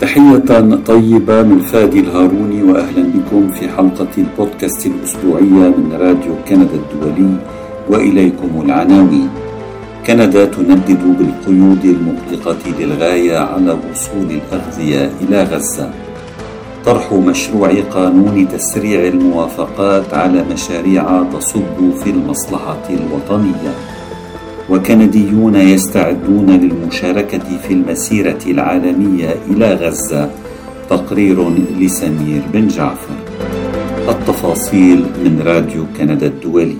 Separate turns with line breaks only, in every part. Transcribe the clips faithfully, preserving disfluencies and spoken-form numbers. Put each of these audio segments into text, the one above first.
تحية طيبة من فادي الهاروني، وأهلا بكم في حلقة البودكاست الأسبوعية من راديو كندا الدولي، وإليكم العناوين. كندا تندد بالقيود المطلقة للغاية على وصول الأغذية إلى غزة. طرح مشروع قانون تسريع الموافقات على مشاريع تصب في المصلحة الوطنية. وكنديون يستعدون للمشاركة في المسيرة العالمية إلى غزة. تقرير لسمير بن جعفر. التفاصيل من راديو كندا الدولي.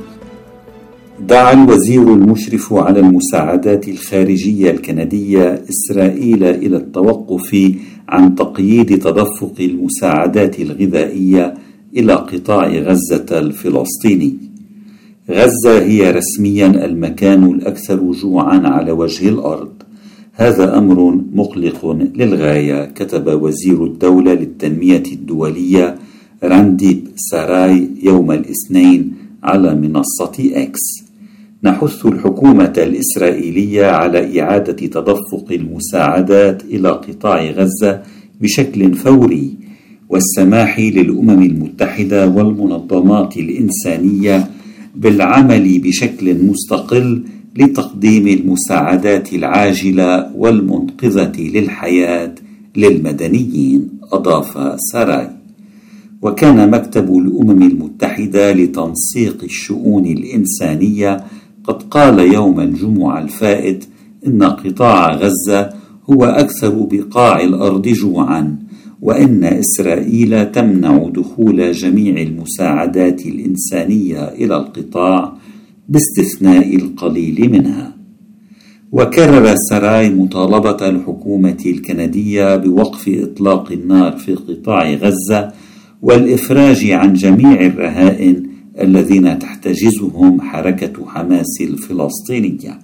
دعا الوزير المشرف على المساعدات الخارجية الكندية إسرائيل إلى التوقف عن تقييد تدفق المساعدات الغذائية إلى قطاع غزة الفلسطيني. غزة هي رسميا المكان الأكثر جوعا على وجه الأرض. هذا أمر مقلق للغاية، كتب وزير الدولة للتنمية الدولية رانديب ساراي يوم الاثنين على منصة إكس. نحث الحكومة الإسرائيلية على إعادة تدفق المساعدات إلى قطاع غزة بشكل فوري، والسماح للأمم المتحدة والمنظمات الإنسانية بالعمل بشكل مستقل لتقديم المساعدات العاجلة والمنقذة للحياة للمدنيين، أضاف ساراي. وكان مكتب الأمم المتحدة لتنسيق الشؤون الإنسانية قد قال يوم الجمعة الفائت إن قطاع غزة هو أكثر بقاع الأرض جوعاً، وإن إسرائيل تمنع دخول جميع المساعدات الإنسانية إلى القطاع باستثناء القليل منها. وكرر ساراي مطالبة الحكومة الكندية بوقف إطلاق النار في قطاع غزة والإفراج عن جميع الرهائن الذين تحتجزهم حركة حماس الفلسطينية.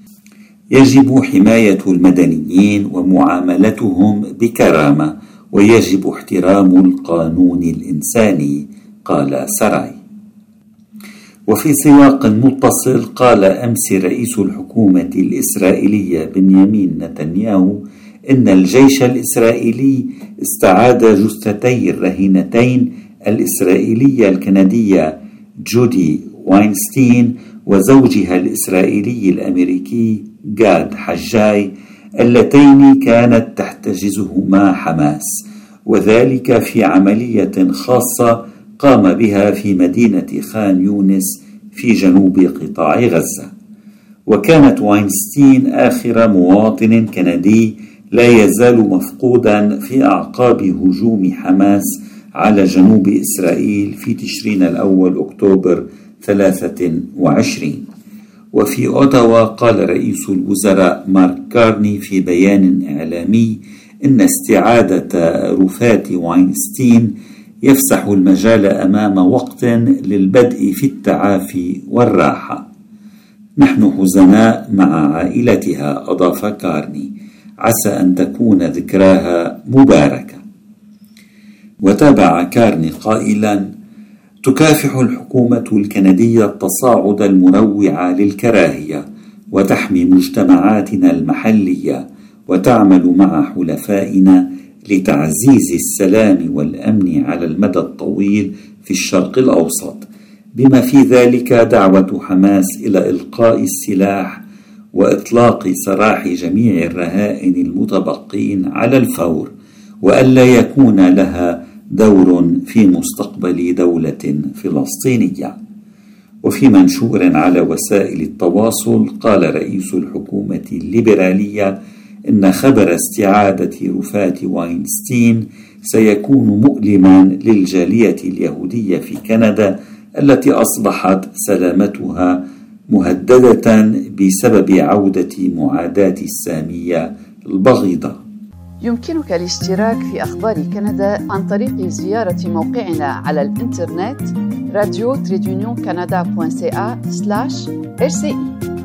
يجب حماية المدنيين ومعاملتهم بكرامة، ويجب احترام القانون الإنساني، قال ساراي. وفي سياق متصل، قال أمس رئيس الحكومة الإسرائيلية بنيامين نتنياهو إن الجيش الإسرائيلي استعاد جثتي الرهينتين الإسرائيلية الكندية جودي واينستين وزوجها الإسرائيلي الأمريكي جاد حجاي، اللتين كانت تحتجزهما حماس، وذلك في عملية خاصة قام بها في مدينة خان يونس في جنوب قطاع غزة. وكانت واينستين آخر مواطن كندي لا يزال مفقودا في أعقاب هجوم حماس على جنوب إسرائيل في تشرين الأول أكتوبر ثلاثة وعشرين. وفي أوتاوا قال رئيس الوزراء مارك كارني في بيان إعلامي إن استعادة رفات واينستين يفسح المجال أمام وقت للبدء في التعافي والراحة. نحن حزناء مع عائلتها، أضاف كارني، عسى أن تكون ذكراها مباركة. وتابع كارني قائلا: تكافح الحكومة الكندية التصاعد المروع للكراهية، وتحمي مجتمعاتنا المحلية، وتعمل مع حلفائنا لتعزيز السلام والأمن على المدى الطويل في الشرق الأوسط، بما في ذلك دعوة حماس إلى إلقاء السلاح وإطلاق سراح جميع الرهائن المتبقين على الفور، وألا يكون لها دور في مستقبل دولة فلسطينية. وفي منشور على وسائل التواصل قال رئيس الحكومة الليبرالية إن خبر استعادة رفات واينستين سيكون مؤلما للجالية اليهودية في كندا التي أصبحت سلامتها مهددة بسبب عودة معاداة السامية البغيضة.
يمكنك الاشتراك في أخبار كندا عن طريق زيارة موقعنا على الإنترنت راديو تريدونيون كندا دوت سي إيه سلاش إر سي إي.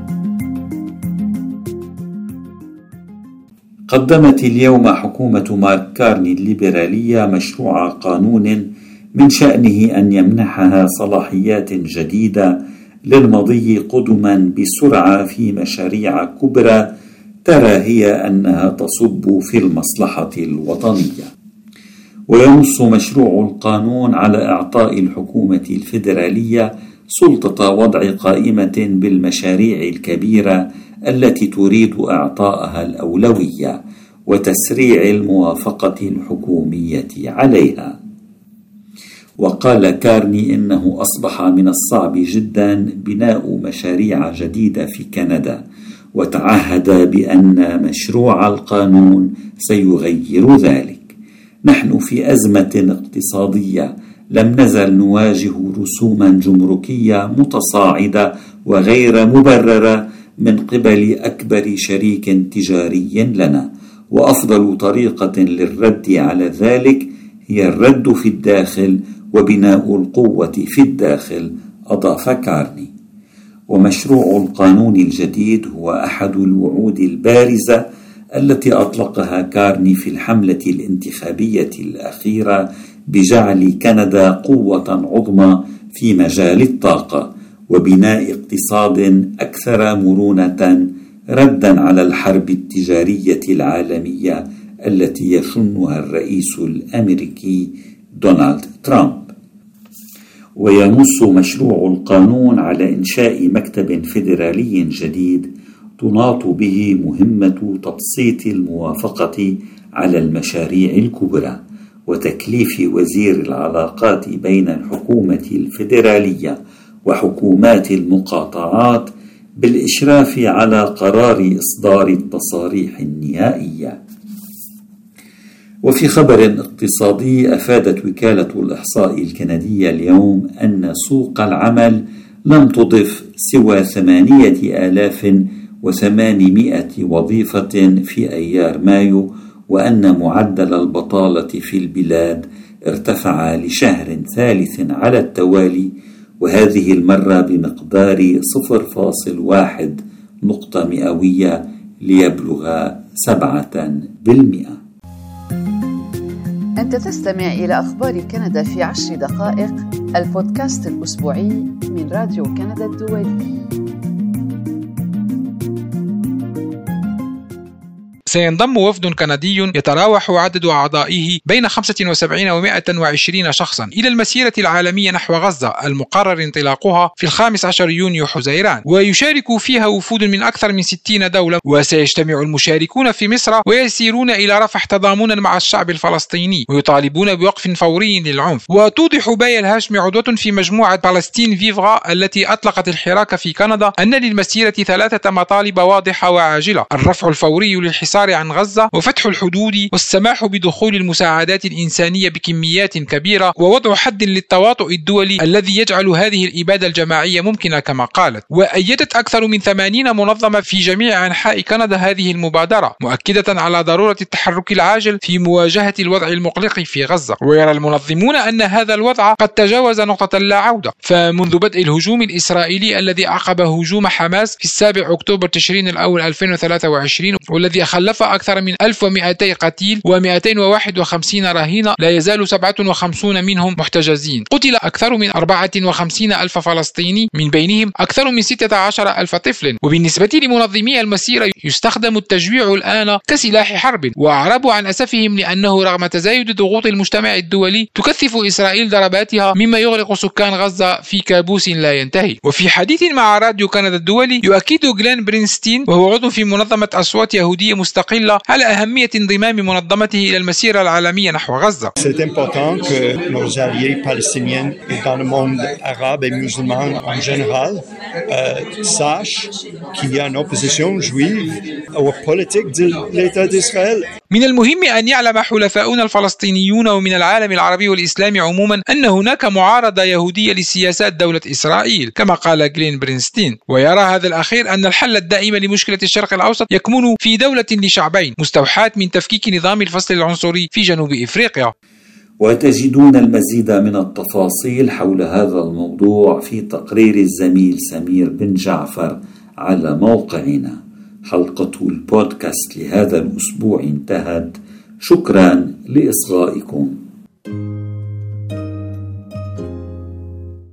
قدمت اليوم حكومة مارك كارني الليبرالية مشروع قانون من شأنه أن يمنحها صلاحيات جديدة للمضي قدما بسرعة في مشاريع كبرى ترى هي أنها تصب في المصلحة الوطنية. وينص مشروع القانون على إعطاء الحكومة الفيدرالية سلطة وضع قائمة بالمشاريع الكبيرة التي تريد إعطائها الأولوية وتسريع الموافقة الحكومية عليها. وقال كارني إنه أصبح من الصعب جدا بناء مشاريع جديدة في كندا، وتعهد بأن مشروع القانون سيغير ذلك. نحن في أزمة اقتصادية، لم نزل نواجه رسوما جمركية متصاعدة وغير مبررة من قبل أكبر شريك تجاري لنا، وأفضل طريقة للرد على ذلك هي الرد في الداخل وبناء القوة في الداخل، أضاف كارني. ومشروع القانون الجديد هو أحد الوعود البارزة التي أطلقها كارني في الحملة الانتخابية الأخيرة بجعل كندا قوة عظمى في مجال الطاقة وبناء اقتصاد أكثر مرونة، ردا على الحرب التجارية العالمية التي يشنها الرئيس الأمريكي دونالد ترامب. وينص مشروع القانون على إنشاء مكتب فيدرالي جديد تناط به مهمة تبسيط الموافقة على المشاريع الكبرى، وتكليف وزير العلاقات بين الحكومة الفيدرالية وحكومات المقاطعات بالإشراف على قرار إصدار التصاريح النهائية. وفي خبر اقتصادي، أفادت وكالة الإحصاء الكندية اليوم أن سوق العمل لم تضف سوى ثمانية آلاف وثمانمائة وظيفة في أيار مايو، وأن معدل البطالة في البلاد ارتفع لشهر ثالث على التوالي، وهذه المرة بمقدار صفر فاصل واحد نقطة مئوية ليبلغ سبعة بالمئة.
أنت تستمع إلى أخبار كندا في عشر دقائق، البودكاست الأسبوعي من راديو كندا الدولي.
سينضم وفد كندي يتراوح عدد أعضائه بين خمسة وسبعين ومائة وعشرين شخصا إلى المسيرة العالمية نحو غزة المقرر انطلاقها في الخامس عشر يونيو حزيران، ويشارك فيها وفود من أكثر من ستين دولة. وسيجتمع المشاركون في مصر ويسيرون إلى رفح تضامنا مع الشعب الفلسطيني ويطالبون بوقف فوري للعنف. وتوضح باية الهاشمي عضوة في مجموعة فلسطين فيفغا التي أطلقت الحراك في كندا أن للمسيرة ثلاثة مطالب واضحة وعاجلة: الرفع الفوري للحصار عن غزة، وفتح الحدود، والسماح بدخول المساعدات الإنسانية بكميات كبيرة، ووضع حد للتواطؤ الدولي الذي يجعل هذه الإبادة الجماعية ممكنة كما قالت. وأيدت أكثر من ثمانين منظمة في جميع أنحاء كندا هذه المبادرة، مؤكدة على ضرورة التحرك العاجل في مواجهة الوضع المقلق في غزة. ويرى المنظمون أن هذا الوضع قد تجاوز نقطة لا عودة، فمنذ بدء الهجوم الإسرائيلي الذي عقب هجوم حماس في السابع أكتوبر تشرين الأول ألفين وثلاثة وعشرين والذي خلف أكثر من ألف ومئتي قتيل ومئتين وواحد وخمسين رهينة، لا يزال سبعة وخمسين منهم محتجزين. قتل أكثر من أربعة وخمسين ألف فلسطيني، من بينهم أكثر من ستة عشر ألف طفل. وبالنسبة لمنظمي المسيرة يستخدم التجويع الآن كسلاح حرب، وأعربوا عن أسفهم لأنه رغم تزايد ضغوط المجتمع الدولي تكثف إسرائيل ضرباتها، مما يغرق سكان غزة في كابوس لا ينتهي. وفي حديث مع راديو كندا الدولي يؤكد غلين برينستين وهو عضو في منظمة أصوات يهودية مستقلة على أهمية انضمام منظمته إلى المسيرة العالمية نحو غزة.
C'est important que nos alliés palestiniens et dans le monde arabe et musulman en général euh, sachent qu'il y a une opposition juive aux politiques de l'État d'Israël.
من المهم أن يعلم حلفاؤنا الفلسطينيون ومن العالم العربي والإسلامي عموما أن هناك معارضة يهودية لسياسات دولة إسرائيل كما قال غلين برينستين. ويرى هذا الأخير أن الحل الدائم لمشكلة الشرق الأوسط يكمن في دولة لشعبين مستوحاة من تفكيك نظام الفصل العنصري في جنوب إفريقيا.
وتجدون المزيد من التفاصيل حول هذا الموضوع في تقرير الزميل سمير بن جعفر على موقعنا. حلقة البودكاست لهذا الأسبوع انتهت. شكرا لإصغائكم.